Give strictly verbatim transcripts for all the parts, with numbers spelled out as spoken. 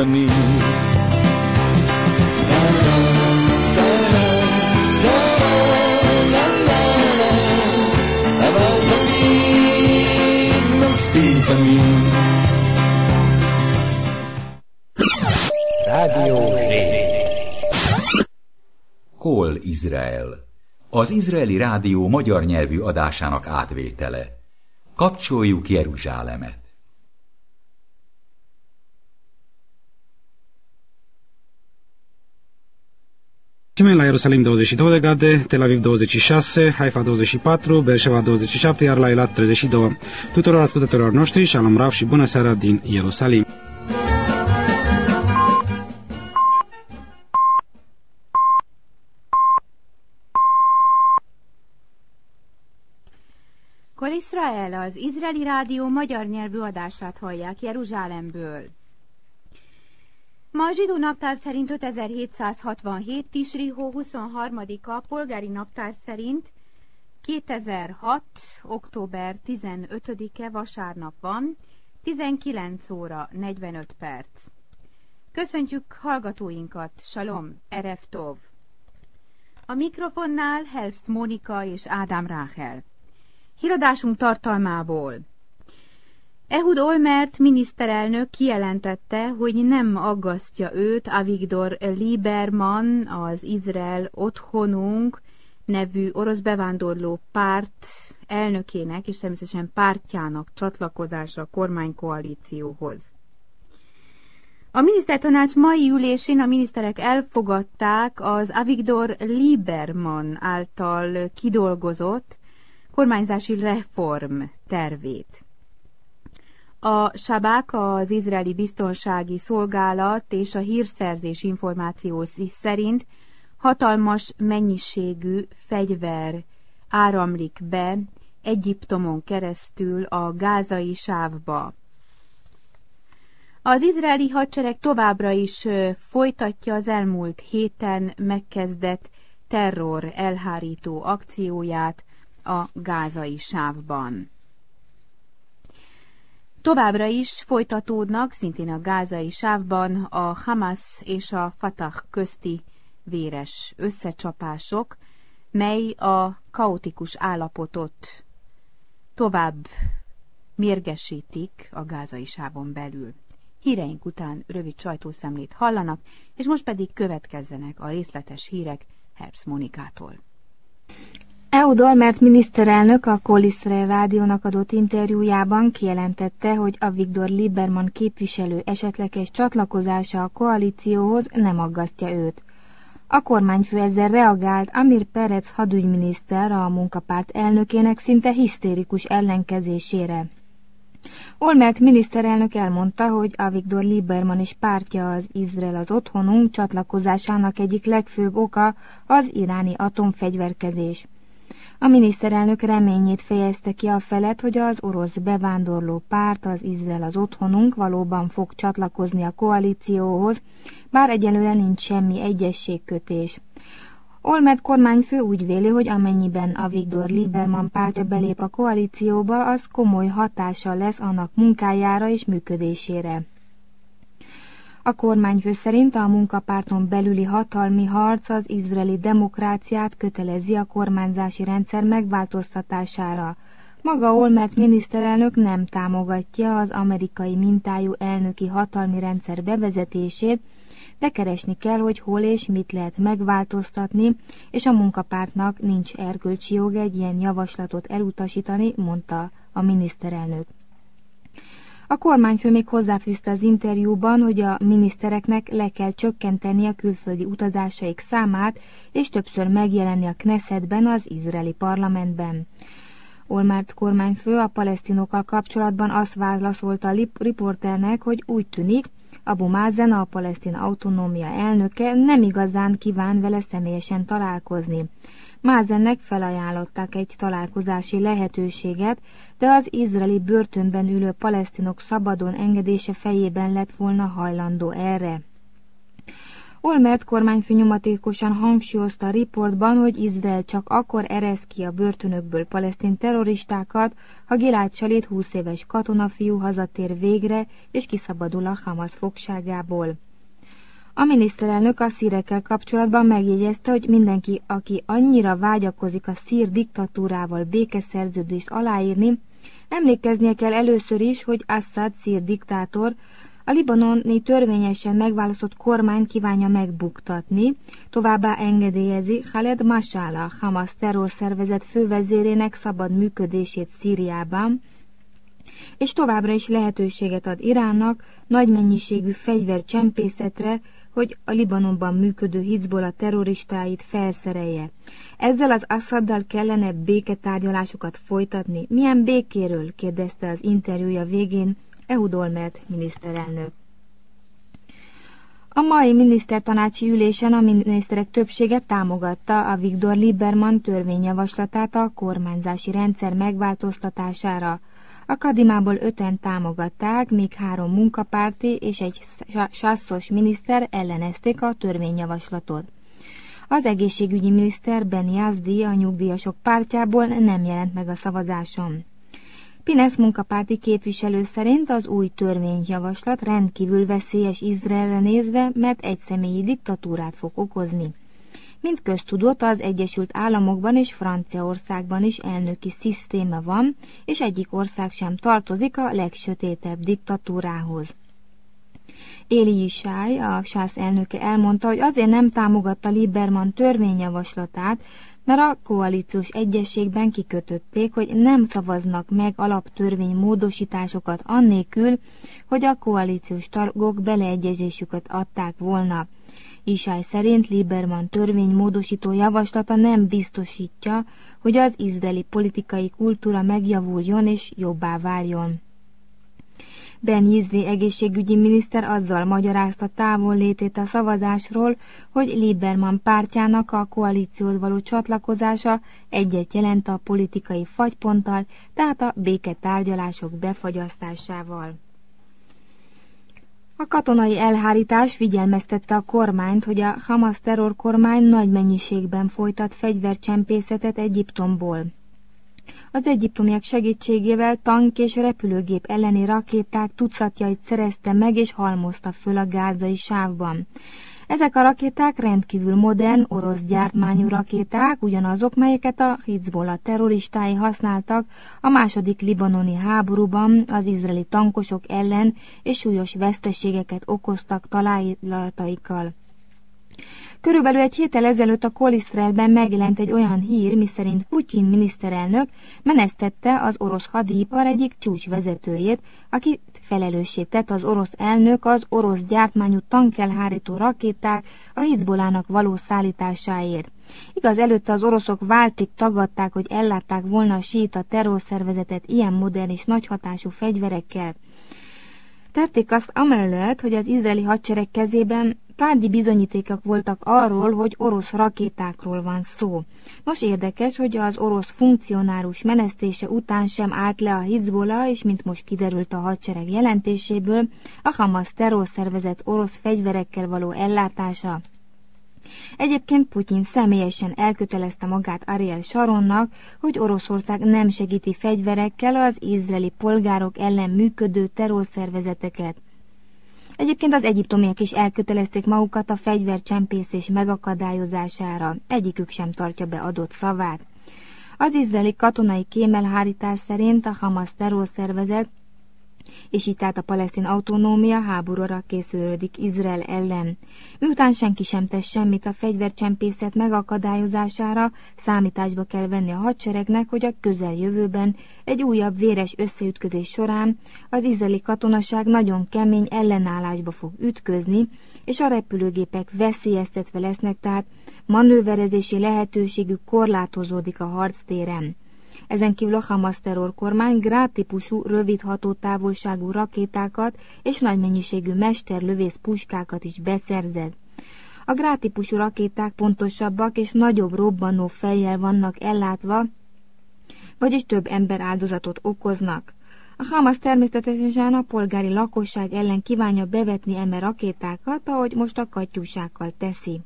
תמיד. אבל תמיד נסכים תמיד. Rádió Zé. Hol Izrael? Az izraeli rádió magyar nyelvű adásának átvétele. Kapcsoljuk Jeruzsálemet. La Ierusalim douăzeci și două de grade, Tel Aviv douăzeci și șase, Haifa douăzeci și patru, Beersheva douăzeci și șapte, iar la Eilat treizeci și doi. Tuturor ascultătorilor noștri, Shalom Rav și bună seara din Ierusalim. Kol Israel, az izraeli rádió magyar nyelvű adását hallják Jeruzsálemből. Ma a zsidó naptár szerint ötezer-hétszázhatvanhét, Tisri hó huszonharmadika, polgári naptár szerint kétezer-hat. október tizenötödike vasárnap van, tizenkilenc óra negyvenöt perc. Köszöntjük hallgatóinkat, Shalom, Erev Tov. A mikrofonnál Herbst Mónika és Ádám Ráhel. Híradásunk tartalmából. Ehud Olmert miniszterelnök kijelentette, hogy nem aggasztja őt Avigdor Lieberman, az Izrael Otthonunk nevű orosz bevándorló párt elnökének és természetesen pártjának csatlakozása a kormánykoalícióhoz. A minisztertanács mai ülésén a miniszterek elfogadták az Avigdor Lieberman által kidolgozott kormányzási reform tervét. A Sabak, az izraeli biztonsági szolgálat és a hírszerzés információi szerint hatalmas mennyiségű fegyver áramlik be Egyiptomon keresztül a gázai sávba. Az izraeli hadsereg továbbra is folytatja az elmúlt héten megkezdett terror elhárító akcióját a gázai sávban. Továbbra is folytatódnak, szintén a gázai sávban a Hamas és a Fatah közti véres összecsapások, mely a kaotikus állapotot tovább mérgesítik a gázai sávon belül. Híreink után rövid sajtószemlét hallanak, és most pedig következzenek a részletes hírek Herbst Mónikától. Ehud Olmert miniszterelnök a Kol Israel rádiónak adott interjújában kijelentette, hogy Avigdor Lieberman képviselő esetleges csatlakozása a koalícióhoz nem aggasztja őt. A kormányfő ezzel reagált Amir Perez hadügyminiszter, a munkapárt elnökének szinte hisztérikus ellenkezésére. Olmert miniszterelnök elmondta, hogy Avigdor Lieberman és pártja, az Izrael az Otthonunk csatlakozásának egyik legfőbb oka az iráni atomfegyverkezés. A miniszterelnök reményét fejezte ki afelett, hogy az orosz bevándorló párt, az Izrael az Otthonunk valóban fog csatlakozni a koalícióhoz, bár egyelőre nincs semmi egyezségkötés. Olmert kormányfő úgy véli, hogy amennyiben Avigdor Lieberman pártja belép a koalícióba, az komoly hatással lesz annak munkájára és működésére. A kormányfő szerint a munkapárton belüli hatalmi harc az izraeli demokráciát kötelezi a kormányzási rendszer megváltoztatására. Maga Olmert miniszterelnök nem támogatja az amerikai mintájú elnöki hatalmi rendszer bevezetését, de keresni kell, hogy hol és mit lehet megváltoztatni, és a munkapártnak nincs erkölcsi joga egy ilyen javaslatot elutasítani, mondta a miniszterelnök. A kormányfő még hozzáfűzte az interjúban, hogy a minisztereknek le kell csökkenteni a külföldi utazásaik számát, és többször megjelenni a Knessetben, az izraeli parlamentben. Olmert kormányfő a palesztinokkal kapcsolatban azt válaszolta a riporternek, hogy úgy tűnik, Abu Mazen, a palesztin autonómia elnöke nem igazán kíván vele személyesen találkozni. Mazennek felajánlották egy találkozási lehetőséget, de az izraeli börtönben ülő palesztinok szabadon engedése fejében lett volna hajlandó erre. Olmert kormányfő nyomatékosan hangsúlyozta a riportban, hogy Izrael csak akkor eresz ki a börtönökből palesztin terroristákat, ha Gilad Shalit húsz éves katonafiú hazatér végre és kiszabadul a Hamas fogságából. A miniszterelnök a szírekkel kapcsolatban megjegyezte, hogy mindenki, aki annyira vágyakozik a szír diktatúrával békeszerződést aláírni, emlékeznie kell először is, hogy Assad szír diktátor a libanoni törvényesen megválasztott kormányt kívánja megbuktatni, továbbá engedélyezi Khaled Mashal, a Hamas terrorszervezet fővezérének szabad működését Szíriában, és továbbra is lehetőséget ad Iránnak nagy mennyiségű fegyvercsempészetre, hogy a Libanonban működő Hizbollah terroristáit felszerelje. Ezzel az Assaddal kellene béketárgyalásokat folytatni. Milyen békéről? Kérdezte az interjúja végén Ehud Olmert miniszterelnök. A mai minisztertanácsi ülésen a miniszterek többsége támogatta a Viktor Lieberman törvényjavaslatát a kormányzási rendszer megváltoztatására. A Kadimából öten támogatták, míg három munkapárti és egy sászos miniszter ellenezték a törvényjavaslatot. Az egészségügyi miniszter Ben Yazdi a nyugdíjasok pártjából nem jelent meg a szavazáson. Pinesz munkapárti képviselő szerint az új törvényjavaslat rendkívül veszélyes Izraelre nézve, mert egyszemélyi diktatúrát fog okozni. Mint köztudott, az Egyesült Államokban és Franciaországban is elnöki szisztéma van, és egyik ország sem tartozik a legsötétebb diktatúrához. Éli Yishai, a sász elnöke elmondta, hogy azért nem támogatta Lieberman törvényjavaslatát, mert a koalíciós egyezségben kikötötték, hogy nem szavaznak meg alaptörvény módosításokat annélkül, hogy a koalíciós tagok beleegyezésüket adták volna. Yishai szerint Lieberman törvénymódosító javaslata nem biztosítja, hogy az izraeli politikai kultúra megjavuljon és jobbá váljon. Ben Yizri egészségügyi miniszter azzal magyarázta távollétét a szavazásról, hogy Lieberman pártjának a koalícióhoz való csatlakozása egyet jelent a politikai fagyponttal, tehát a béketárgyalások befagyasztásával. A katonai elhárítás figyelmeztette a kormányt, hogy a Hamas terrorkormány nagy mennyiségben folytat fegyvercsempészetet Egyiptomból. Az egyiptomiak segítségével tank és repülőgép elleni rakéták tucatjait szerezte meg és halmozta föl a gázai sávban. Ezek a rakéták rendkívül modern, orosz gyártmányú rakéták, ugyanazok, melyeket a Hizbollah terroristái használtak a második libanoni háborúban az izraeli tankosok ellen, és súlyos veszteségeket okoztak találataikkal. Körülbelül egy héttel ezelőtt a Kol-Izraelben megjelent egy olyan hír, miszerint Putyin miniszterelnök menesztette az orosz hadipar egyik csúcsvezetőjét, aki felelőssé tett az orosz elnök az orosz gyártmányú tankelhárító rakéták a Hizbollának való szállításáért. Igaz, előtte az oroszok váltig tagadták, hogy ellátták volna a síita terrorszervezetet ilyen modern és nagyhatású fegyverekkel. Tették azt amellett, hogy az izraeli hadsereg kezében tárgyi bizonyítékok voltak arról, hogy orosz rakétákról van szó. Nos, érdekes, hogy az orosz funkcionárus menesztése után sem állt le a Hizbollah, és mint most kiderült a hadsereg jelentéséből, a Hamas terrorszervezet orosz fegyverekkel való ellátása. Egyébként Putyin személyesen elkötelezte magát Ariel Sharonnak, hogy Oroszország nem segíti fegyverekkel az izraeli polgárok ellen működő terrorszervezeteket. Egyébként az egyiptomiak is elkötelezték magukat a fegyvercsempészés megakadályozására, egyikük sem tartja be adott szavát. Az izraeli katonai kémelhárítás szerint a Hamas terrorszervezet, és így tehát a palesztin autonómia háborúra készülődik Izrael ellen. Miután senki sem tesz semmit a fegyvercsempészet megakadályozására, számításba kell venni a hadseregnek, hogy a közeljövőben egy újabb véres összeütközés során az izraeli katonaság nagyon kemény ellenállásba fog ütközni, és a repülőgépek veszélyeztetve lesznek, tehát manőverezési lehetőségük korlátozódik a harctéren. Ezen kívül a Hamas terrorkormány Grad-típusú rövid hatótávolságú rakétákat és nagy mennyiségű mesterlövész puskákat is beszerzett. A Grad-típusú rakéták pontosabbak és nagyobb robbanó fejjel vannak ellátva, vagyis több ember áldozatot okoznak. A Hamas természetesen a polgári lakosság ellen kívánja bevetni eme rakétákat, ahogy most a katyúsákkal teszi.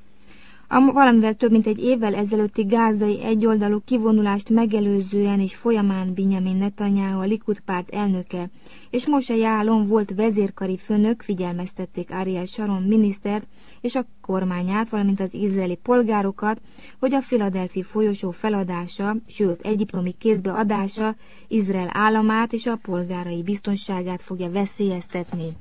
A valamivel több mint egy évvel ezelőtti gázai egyoldalú kivonulást megelőzően és folyamán Benjamin Netanyahu, a Likud párt elnöke, és Moshe Yaalon volt vezérkari főnök figyelmeztették Ariel Sharon minisztert és a kormányát, valamint az izraeli polgárokat, hogy a Philadelphia folyosó feladása, sőt egyiptomi kézbe adása Izrael államát és a polgárai biztonságát fogja veszélyeztetni.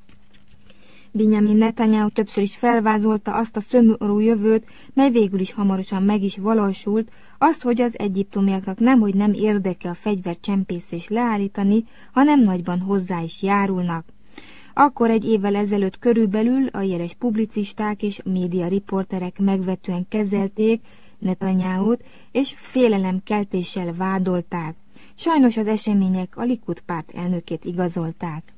Benjamin Netanyahu többször is felvázolta azt a szomorú jövőt, mely végül is hamarosan meg is valósult, azt, hogy az egyiptomiaknak nemhogy nem érdeke a fegyvercsempészést leállítani, hanem nagyban hozzá is járulnak. Akkor egy évvel ezelőtt körülbelül a jeles publicisták és média riporterek megvetően kezelték Netanyahut, és félelemkeltéssel vádolták. Sajnos az események a Likud párt elnökét igazolták.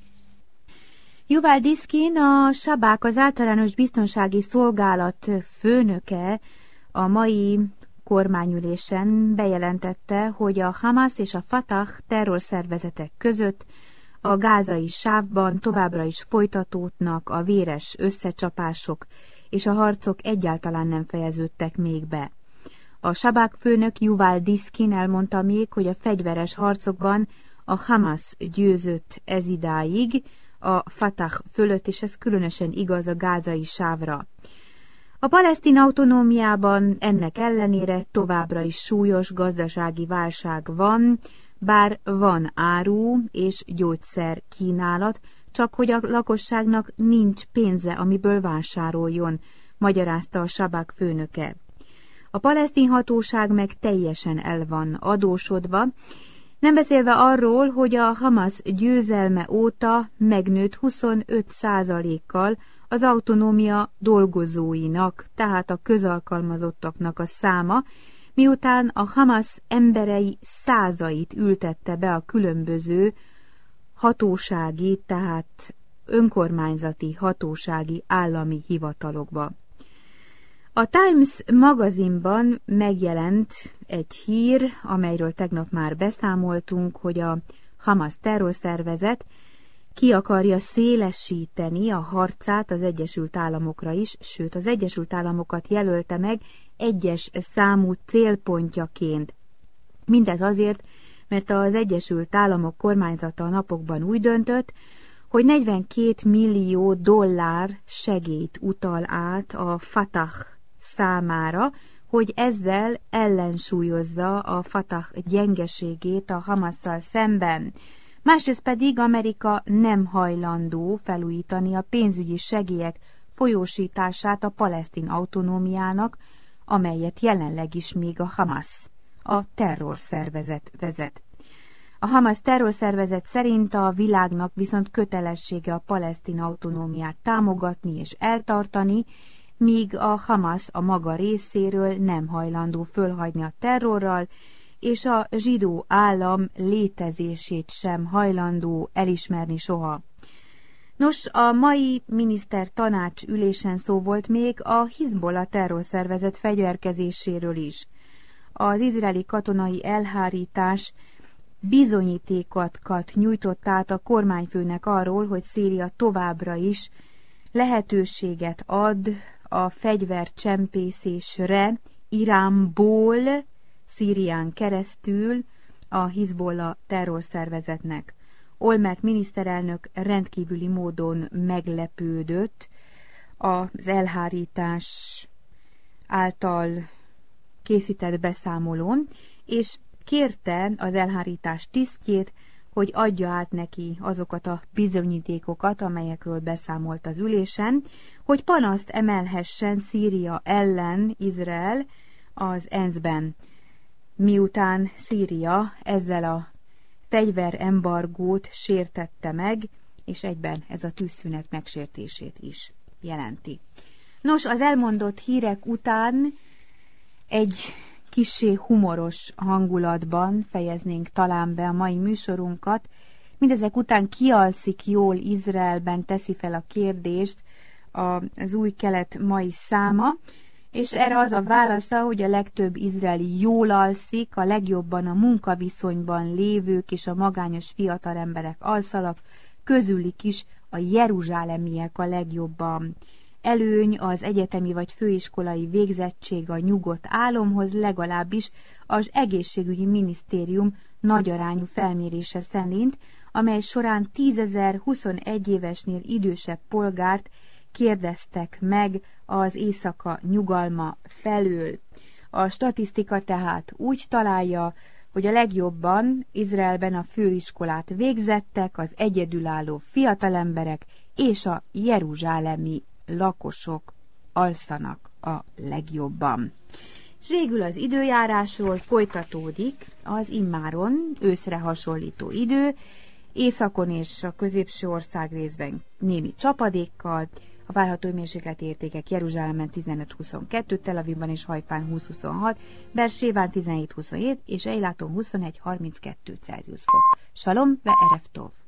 Yuval Diskin, a Sabák, az általános biztonsági szolgálat főnöke a mai kormányülésen bejelentette, hogy a Hamas és a Fatah terrorszervezetek között a gázai sávban továbbra is folytatódnak a véres összecsapások, és a harcok egyáltalán nem fejeződtek még be. A Sabák főnök Yuval Diskin elmondta még, hogy a fegyveres harcokban a Hamas győzött ezidáig, a Fatah fölött, és ez különösen igaz a gázai sávra. A palesztin autonómiában ennek ellenére továbbra is súlyos gazdasági válság van, bár van áru és gyógyszer kínálat, csak hogy a lakosságnak nincs pénze, amiből vásároljon, magyarázta a Sabák főnöke. A palesztin hatóság meg teljesen el van adósodva, nem beszélve arról, hogy a Hamas győzelme óta megnőtt huszonöt százalékkal az autonómia dolgozóinak, tehát a közalkalmazottaknak a száma, miután a Hamas emberei százait ültette be a különböző hatósági, tehát önkormányzati hatósági állami hivatalokba. A Times magazinban megjelent egy hír, amelyről tegnap már beszámoltunk, hogy a Hamas terrorszervezet ki akarja szélesíteni a harcát az Egyesült Államokra is, sőt az Egyesült Államokat jelölte meg egyes számú célpontjaként. Mindez azért, mert az Egyesült Államok kormányzata a napokban úgy döntött, hogy negyvenkét millió dollár segélyt utal át a Fatah számára, hogy ezzel ellensúlyozza a Fatah gyengeségét a Hamasszal szemben. Másrészt pedig Amerika nem hajlandó felújítani a pénzügyi segélyek folyósítását a palesztin autonómiának, amelyet jelenleg is még a Hamas, a terrorszervezet vezet. A Hamas terrorszervezet szerint a világnak viszont kötelessége a palesztin autonómiát támogatni és eltartani, míg a Hamas a maga részéről nem hajlandó fölhagyni a terrorral, és a zsidó állam létezését sem hajlandó elismerni soha. Nos, a mai minisztertanács ülésen szó volt még a Hizbollah terrorszervezet fegyverkezéséről is. Az izraeli katonai elhárítás bizonyítékokat nyújtott át a kormányfőnek arról, hogy Szíria továbbra is lehetőséget ad a fegyvercsempészésre Iránból Szírián keresztül a Hizbollah terrorszervezetnek. Olmert miniszterelnök rendkívüli módon meglepődött az elhárítás által készített beszámolón, és kérte az elhárítás tisztjét, hogy adja át neki azokat a bizonyítékokat, amelyekről beszámolt az ülésen, hogy panaszt emelhessen Szíria ellen Izrael az é en es ben, miután Szíria ezzel a fegyverembargót sértette meg, és egyben ez a tűzszünet megsértését is jelenti. Nos, az elmondott hírek után egy kissé humoros hangulatban fejeznénk talán be a mai műsorunkat. Mindezek után kialszik jól Izraelben, teszi fel a kérdést az Új Kelet mai száma, És erre az a válasza, hogy a legtöbb izraeli jól alszik, a legjobban a munkaviszonyban lévők és a magányos fiatal emberek alszanak, közülük is a jeruzsálemiek a legjobban. Előny az egyetemi vagy főiskolai végzettség a nyugodt álomhoz, legalábbis az egészségügyi minisztérium nagyarányú felmérése szerint, amely során tízezer huszonegy évesnél idősebb polgárt kérdeztek meg az éjszaka nyugalma felől. A statisztika tehát úgy találja, hogy a legjobban Izraelben a főiskolát végzettek, az egyedülálló fiatalemberek és a jeruzsálemi lakosok alszanak a legjobban. És végül az időjárásról folytatódik az immáron őszre hasonlító idő, északon és a középső ország részben némi csapadékkal, a várható hőmérsékleti értékek Jeruzsálemben tizenöt huszonkettő, Tel Avivban és Hajfán húsz huszonhat, Bersébán tizenhét huszonhét és Eiláton huszonegy harminckettő Celsius fok. Salom ve erev tov!